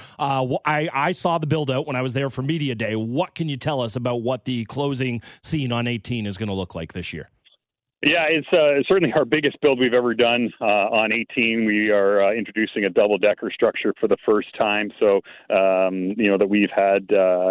S1: I saw the build out when I was there for Media Day. What can you tell us about what the closing scene on 18 is going to look like this year?
S4: Yeah, it's certainly our biggest build we've ever done on 18. We are introducing a double-decker structure for the first time, so that we've had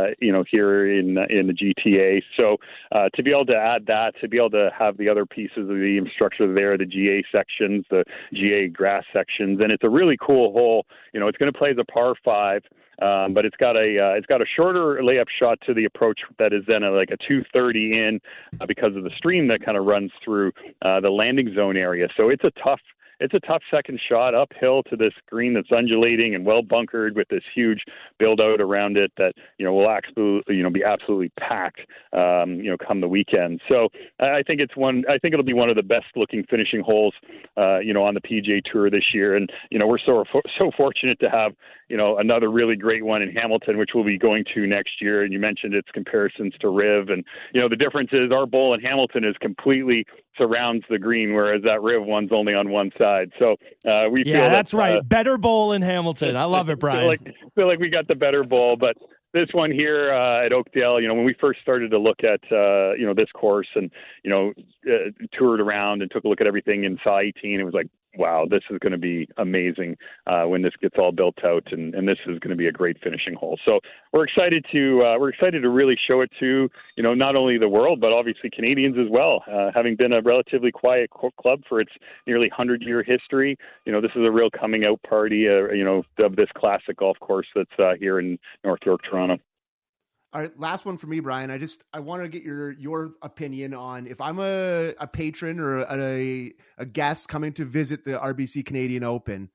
S4: here in the GTA. So to be able to add that, to be able to have the other pieces of the infrastructure there, the GA sections, the GA grass sections, and it's a really cool hole. It's going to play as a par 5. But it's got a shorter layup shot to the approach that is then like a 230 in because of the stream that kind of runs through the landing zone area. So it's a tough second shot uphill to this green that's undulating and well bunkered with this huge build out around it that will absolutely be absolutely packed come the weekend. So I think it'll be one of the best looking finishing holes on the PGA Tour this year. And we're so fortunate to have another really great one in Hamilton, which we'll be going to next year. And you mentioned its comparisons to Riv, and the difference is our bowl in Hamilton is completely surrounds the green, whereas that Riv one's only on one side. So we feel
S1: that's right. Better bowl in Hamilton. I love it, Brian.
S4: feel like we got the better bowl, but this one here at Oakdale, when we first started to look at this course and toured around and took a look at everything and saw 18, it was like, wow, this is going to be amazing when this gets all built out, and this is going to be a great finishing hole. So we're excited to really show it to not only the world but obviously Canadians as well. Having been a relatively quiet club for its nearly 100-year history, this is a real coming out party, of this classic golf course that's here in North York, Toronto.
S2: All right, last one for me, Brian. I want to get your opinion on if I'm a patron or a guest coming to visit the RBC Canadian Open.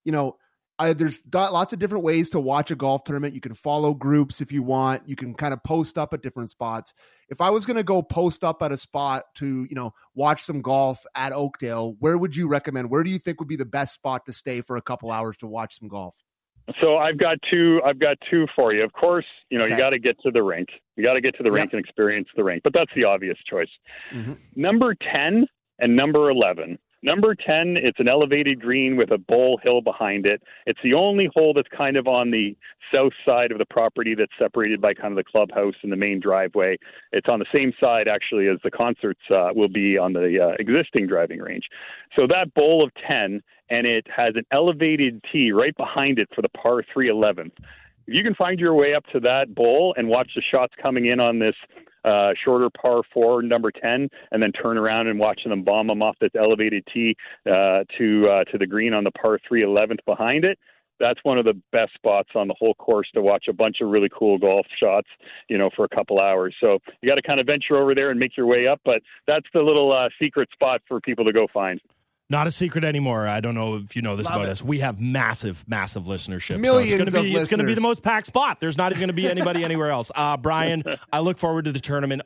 S2: There's lots of different ways to watch a golf tournament. You can follow groups if you want. You can kind of post up at different spots. If I was going to go post up at a spot to watch some golf at Oakdale, where would you recommend? Where do you think would be the best spot to stay for a couple hours to watch some golf?
S4: So I've got two for you. Of course,
S2: okay.
S4: You got to get to the rink. You got to get to the rink and experience the rink. But that's the obvious choice. Mm-hmm. Number 10 and number 11. Number 10, it's an elevated green with a bowl hill behind it. It's the only hole that's kind of on the south side of the property that's separated by kind of the clubhouse and the main driveway. It's on the same side, actually, as the concerts will be on the existing driving range. So that bowl of 10, and it has an elevated tee right behind it for the par 3 11th. If you can find your way up to that bowl and watch the shots coming in on this shorter par 4, number 10, and then turn around and watching them bomb them off this elevated tee to the green on the par 3 11th behind it. That's one of the best spots on the whole course to watch a bunch of really cool golf shots, for a couple hours. So you got to kind of venture over there and make your way up, but that's the little secret spot for people to go find.
S1: Not a secret anymore. I don't know if you know this about us. We have massive listenership.
S2: Millions
S1: so it's going to be the most packed spot. There's not even going to be anybody anywhere else. Brian, I look forward to the tournament.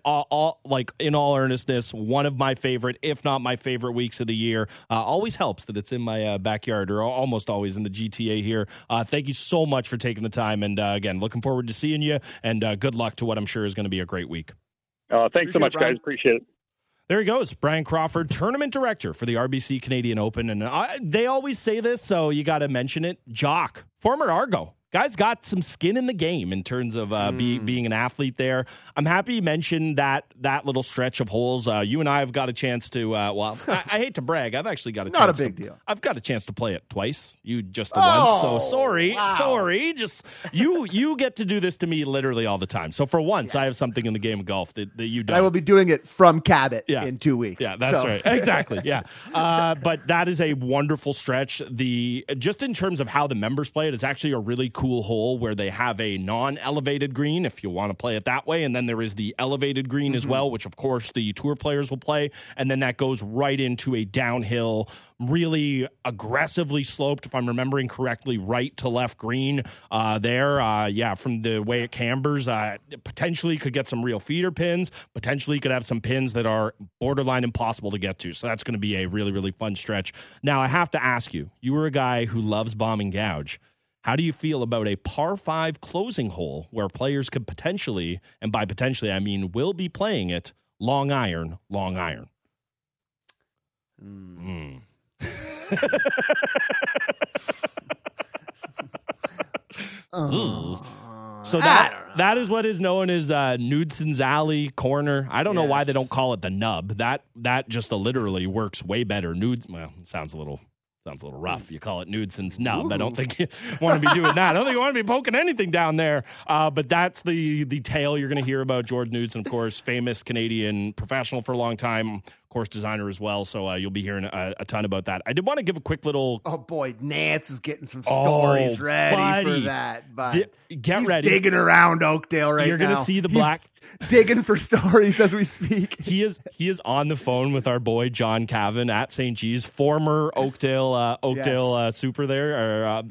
S1: In all earnestness, one of my favorite, if not my favorite weeks of the year. Always helps that it's in my backyard, or almost always in the GTA here. Thank you so much for taking the time. And again, looking forward to seeing you. And good luck to what I'm sure is going to be a great week.
S4: Thanks so much, guys. Appreciate it.
S1: There he goes, Brian Crawford, tournament director for the RBC Canadian Open. And they always say this, so you got to mention it. Jock, former Argo. Guy's got some skin in the game in terms of being an athlete there. I'm happy you mentioned that little stretch of holes. You and I have got a chance to, I hate to brag. I've actually got a chance.
S2: Not a big deal.
S1: I've got a chance to play it twice. You just the once. So sorry.
S2: Wow.
S1: Sorry. Just you get to do this to me literally all the time. So for once, I have something in the game of golf that you don't.
S2: I will be doing it from Cabot in 2 weeks.
S1: Yeah, that's right. Exactly. Yeah. But that is a wonderful stretch. Just in terms of how the members play it, it's actually a really cool hole where they have a non-elevated green if you want to play it that way, and then there is the elevated green as well, which of course the tour players will play, and then that goes right into a downhill, really aggressively sloped, if I'm remembering correctly, right to left green there. From the way it cambers, potentially could get some real feeder pins, potentially could have some pins that are borderline impossible to get to, so that's going to be a really, really fun stretch. Now, I have to ask you were a guy who loves bomb and gouge. How do you feel about a par 5 closing hole where players could potentially, and by potentially I mean will be playing it, long iron? So that is what is known as Knudsen's Alley corner. I don't know why they don't call it the nub. That just literally works way better. Sounds a little rough. You call it Knudsen's nub. I don't think you want to be doing that. I don't think you want to be poking anything down there. But that's the tale you're going to hear about George Knudsen, of course, famous Canadian professional for a long time, course designer as well. So you'll be hearing a ton about that. I did want to give a quick little...
S2: Oh, boy. Nance is getting some stories ready for that. But
S1: Get
S2: he's
S1: ready.
S2: Digging around Oakdale right now.
S1: You're going to see the black...
S2: digging for stories as we speak.
S1: He is on the phone with our boy John Cavan at St. G's, former Oakdale super there, or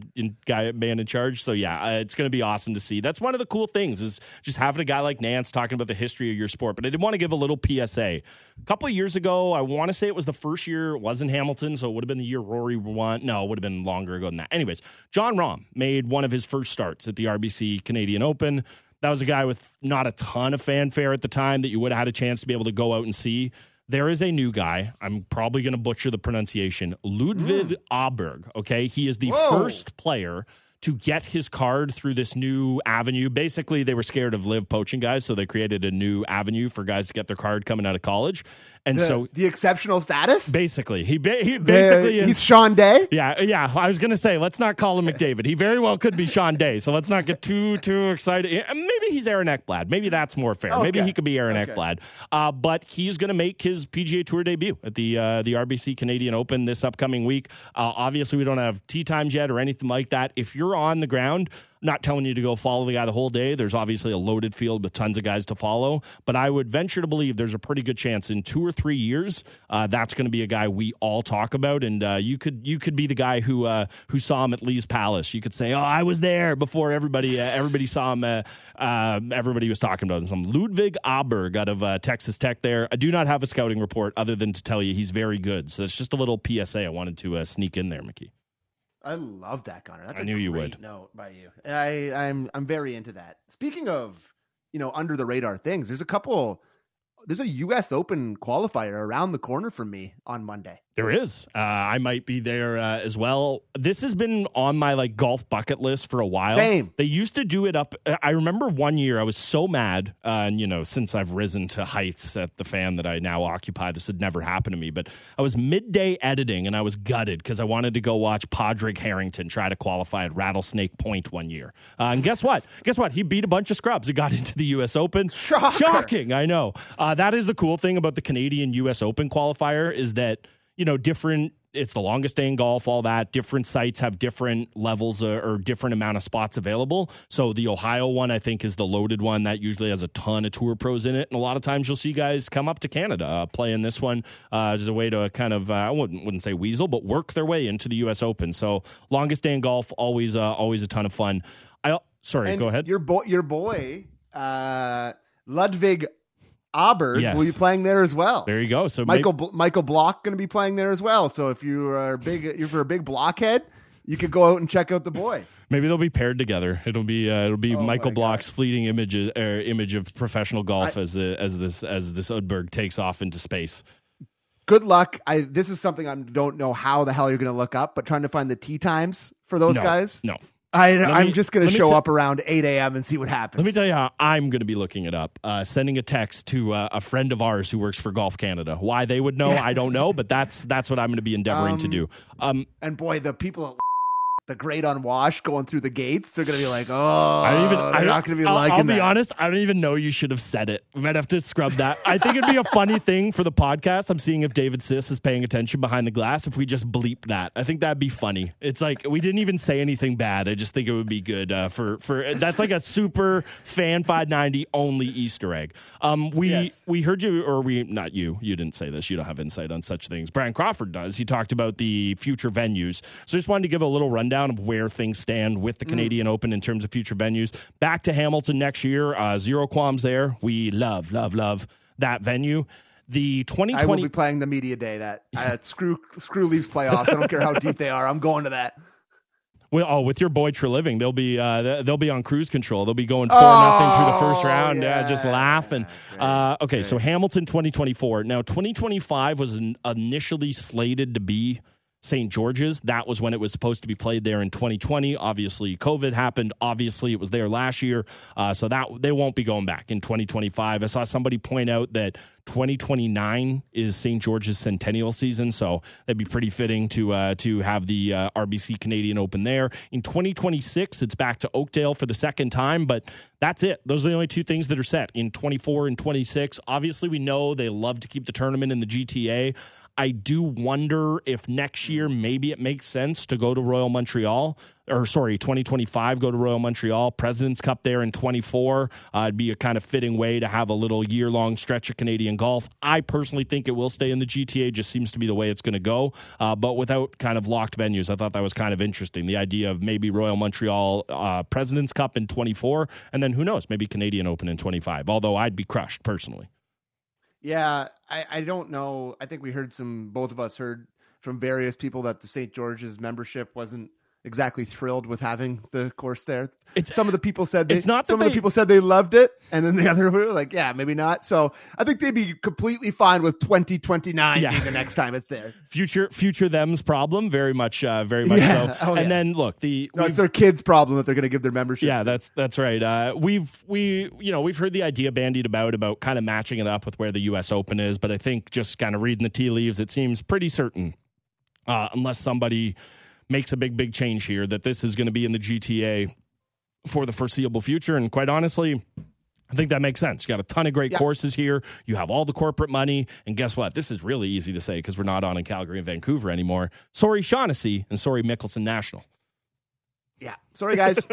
S1: man in charge. So it's going to be awesome to see. That's one of the cool things is just having a guy like Nance talking about the history of your sport. But I did want to give a little PSA. A couple of years ago, I want to say it was the first year it was in Hamilton, so it would have been the year Rory won. No, it would have been longer ago than that. Anyways, John Rahm made one of his first starts at the RBC Canadian Open. That was a guy with not a ton of fanfare at the time that you would have had a chance to be able to go out and see. There is a new guy. I'm probably going to butcher the pronunciation. Ludwig Aberg, okay? He is the first player to get his card through this new avenue. Basically, they were scared of live poaching guys, so they created a new avenue for guys to get their card coming out of college. And
S2: the exceptional status?
S1: Basically. He basically is.
S2: He's Sean Day?
S1: Yeah. I was going to say, let's not call him McDavid. He very well could be Sean Day, so let's not get too excited. Maybe he's Aaron Ekblad. Maybe that's more fair. Okay. Maybe he could be Aaron Ekblad. But he's going to make his PGA Tour debut at the RBC Canadian Open this upcoming week. Obviously, we don't have tee times yet or anything like that. If you're on the ground, I'm not telling you to go follow the guy the whole day. There's obviously a loaded field with tons of guys to follow. But I would venture to believe there's a pretty good chance in 2 or 3 years that's going to be a guy we all talk about. And you could be the guy who saw him at Lee's Palace. You could say, "Oh, I was there before everybody saw him." Everybody was talking about him. Some Ludwig Aberg out of Texas Tech. There, I do not have a scouting report other than to tell you he's very good. So it's just a little PSA I wanted to sneak in there, Mickey.
S2: I love that, Connor. That's
S1: I knew you would.
S2: Note by you. I'm very into that. Speaking of, under the radar things, there's a U.S. Open qualifier around the corner from me on Monday.
S1: There is. I might be there as well. This has been on my golf bucket list for a while.
S2: Same.
S1: They used to do it up. I remember one year I was so mad, and since I've risen to heights at the fan that I now occupy, this had never happened to me. But I was midday editing and I was gutted because I wanted to go watch Padraig Harrington try to qualify at Rattlesnake Point one year. And guess what? He beat a bunch of scrubs. He got into the U.S. Open. Shocking. I know. That is the cool thing about the Canadian U.S. Open qualifier is that it's the longest day in golf, all that. Different sites have different levels or different amount of spots available. So the Ohio one, I think, is the loaded one. That usually has a ton of tour pros in it. And a lot of times you'll see guys come up to Canada play in this one as a way to kind of, I wouldn't say weasel, but work their way into the U.S. Open. So longest day in golf, always a ton of fun. Go ahead.
S2: Your boy, Ludwig Aberg will be playing there as well.
S1: There you go. So
S2: Michael Block going to be playing there as well. So if you're a big blockhead, you could go out and check out the boy.
S1: Maybe they'll be paired together. It'll be Michael
S2: my
S1: Block's fleeting image of professional golf as this Udberg takes off into space.
S2: Good luck. This is something I don't know how the hell you're going to look up, but trying to find the tee times for those guys.
S1: No.
S2: I'm just going to show up around 8 a.m. and see what happens.
S1: Let me tell you how I'm going to be looking it up. Sending a text to a friend of ours who works for Golf Canada. Why they would know, I don't know, but that's what I'm going to be endeavoring to do.
S2: And boy, the people at the Great Unwashed going through the gates, they're going to be like, oh, they're not going to be liking that.
S1: I'll be honest, I don't even know you should have said it. We might have to scrub that. I think it'd be a funny thing for the podcast. I'm seeing if David Siss is paying attention behind the glass, if we just bleep that. I think that'd be funny. It's like, we didn't even say anything bad. I just think it would be good for that's like a super fan 590 only Easter egg. We heard you, or not you didn't say this. You don't have insight on such things. Brian Crawford does. He talked about the future venues. So just wanted to give a little rundown of where things stand with the Canadian Open in terms of future venues. Back to Hamilton next year. Zero qualms there. We love that venue. The 2020.
S2: I will be playing the media day. That screw Leafs playoffs. I don't care how deep they are. I'm going to that.
S1: Well, with your boy Treliving, they'll be on cruise control. They'll be going 4-0 through the first round, just laughing. Okay, so Hamilton 2024. Now 2025 was initially slated to be St. George's. That was when it was supposed to be played there in 2020. Obviously, COVID happened. Obviously, it was there last year. So that they won't be going back in 2025. I saw somebody point out that 2029 is St. George's centennial season, so that'd be pretty fitting to have the RBC Canadian Open there. In 2026, it's back to Oakdale for the second time, but that's it. Those are the only two things that are set in 24 and 26. Obviously, we know they love to keep the tournament in the GTA. I do wonder if next year maybe it makes sense to go to Royal Montreal, 2025, go to Royal Montreal, President's Cup there in 24. It'd be a kind of fitting way to have a little year-long stretch of Canadian golf. I personally think it will stay in the GTA, just seems to be the way it's going to go, but without kind of locked venues. I thought that was kind of interesting, the idea of maybe Royal Montreal President's Cup in 24, and then who knows, maybe Canadian Open in 25, although I'd be crushed personally.
S2: Yeah, I don't know. I think both of us heard from various people that the St. George's membership wasn't exactly thrilled with having the course there. Some of the people said the people said they loved it, and then the other were like, yeah, maybe not. So I think they'd be completely fine with 2029 being the next time it's there.
S1: Future them's problem, very much so. And then look,
S2: it's their kids' problem that they're going to give their membership.
S1: Yeah, that's right. We've heard the idea bandied about kind of matching it up with where the U.S. Open is, but I think just kind of reading the tea leaves, it seems pretty certain, unless somebody makes a big change here, that this is going to be in the GTA for the foreseeable future. And quite honestly, I think that makes sense. You got a ton of great courses here. You have all the corporate money. And guess what? This is really easy to say because we're not on in Calgary and Vancouver anymore. Sorry, Shaughnessy, and sorry, Mickelson National.
S2: Yeah. Sorry, guys.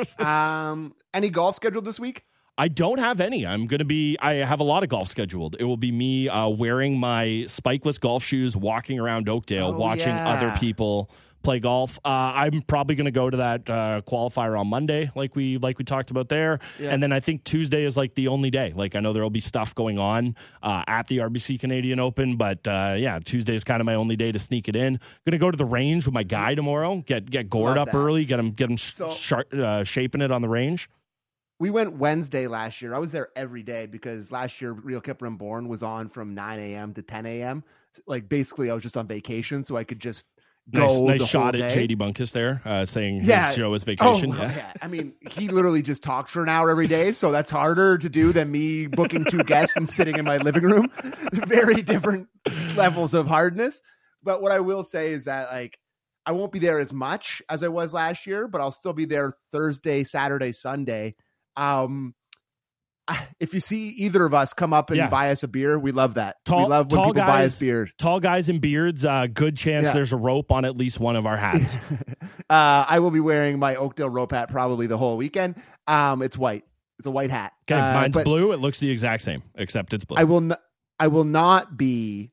S2: Any golf scheduled this week?
S1: I don't have any. I have a lot of golf scheduled. It will be me wearing my spikeless golf shoes, walking around Oakdale, watching other people play golf. I'm probably going to go to that qualifier on Monday, like we talked about there. Yeah. And then I think Tuesday is like the only day. Like I know there will be stuff going on at the RBC Canadian Open, but Tuesday is kind of my only day to sneak it in. Going to go to the range with my guy tomorrow. Get Gord up early. Get him shaping it on the range.
S2: We went Wednesday last year. I was there every day because last year Real Kipper and Bourne was on from 9 a.m. to 10 a.m. Like basically I was just on vacation, so I could just go
S1: nice
S2: the
S1: shot
S2: whole
S1: at
S2: day.
S1: JD Bunkus there, saying his show is vacation.
S2: I mean, he literally just talks for an hour every day, so that's harder to do than me booking two guests and sitting in my living room. Very different levels of hardness. But what I will say is that like I won't be there as much as I was last year, but I'll still be there Thursday, Saturday, Sunday. If you see either of us come up and buy us a beer, we love that. We love when people buy us beers.
S1: Tall guys in beards, good chance there's a rope on at least one of our hats.
S2: I will be wearing my Oakdale rope hat probably the whole weekend. It's white. It's a white hat.
S1: Okay, mine's blue. It looks the exact same, except it's blue.
S2: I will not be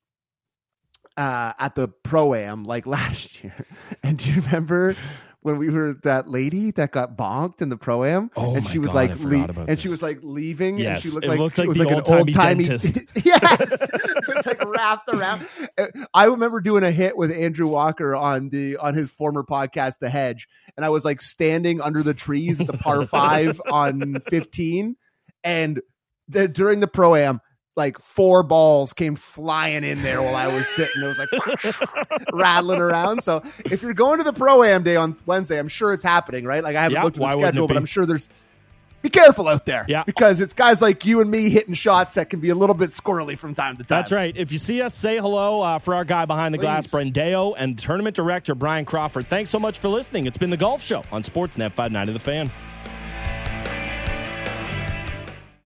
S2: at the Pro-Am like last year. And do you remember when we were that lady that got bonked in the Pro-Am?
S1: And
S2: she was like, she was like leaving.
S1: Yes,
S2: and she
S1: looked like
S2: it was
S1: the
S2: like
S1: old-timey
S2: an old-timey
S1: dentist.
S2: Yes, it was It's like wrapped around. I remember doing a hit with Andrew Walker on his former podcast, The Hedge, and I was like standing under the trees at the par 5 on 15, and during the Pro-Am, like 4 balls came flying in there while I was sitting. It was like rattling around. So if you're going to the Pro-Am day on Wednesday, I'm sure it's happening, right? Like I haven't looked at the schedule, but I'm sure be careful out there.
S1: Yeah.
S2: Because it's guys like you and me hitting shots that can be a little bit squirrely from time to time.
S1: That's right. If you see us, say hello for our guy behind the glass, Brendeo, and tournament director Brian Crawford. Thanks so much for listening. It's been The Golf Show on Sportsnet 590 The Fan.